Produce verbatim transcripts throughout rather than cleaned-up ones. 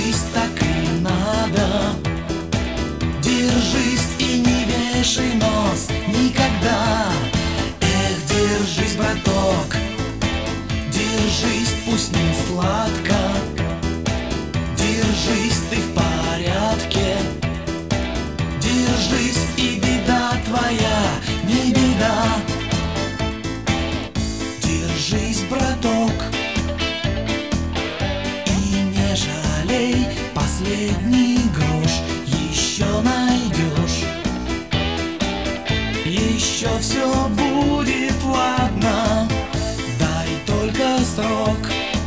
Держись, так и надо. Держись и не вешай нос никогда. Эх, держись, браток, держись, пусть не сладко. Держись, ты в порядке. Держись, и беда твоя не беда. Держись, браток, и не жалей последний грош. Еще найдешь, еще все будет ладно. Дай только срок,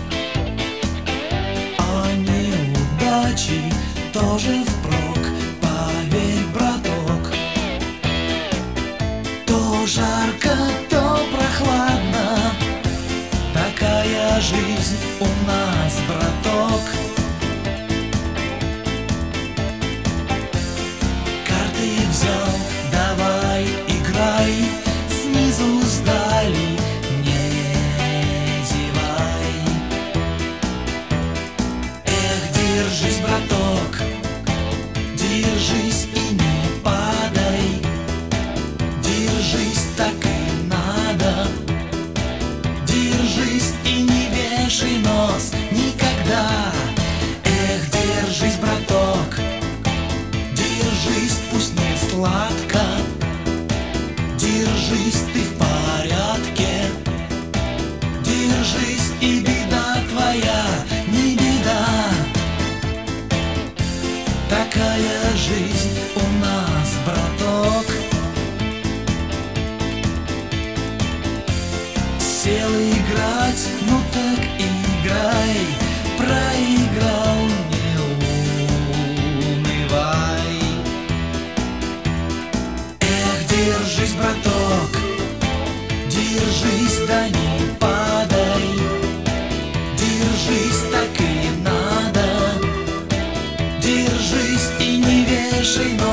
а неудачи тоже впрок. Поверь, браток, то жарко, то прохладно. Такая жизнь у нас, браток. Карты взял, давай играй, снизу сдали, не зевай. Эх, держись, браток, держись и не падай. Держись, так и надо. Держись и не вешай нос никогда. Эх, держись, браток, держись, пусть не сладко. Держись, ты в порядке. Держись, и беда твоя не беда. Такая жизнь у нас, браток. Сел играть, ну так играй. Проиграл, не унывай. Эх, держись, браток, держись, да не падай. Держись, так и надо. Держись и не вешай нос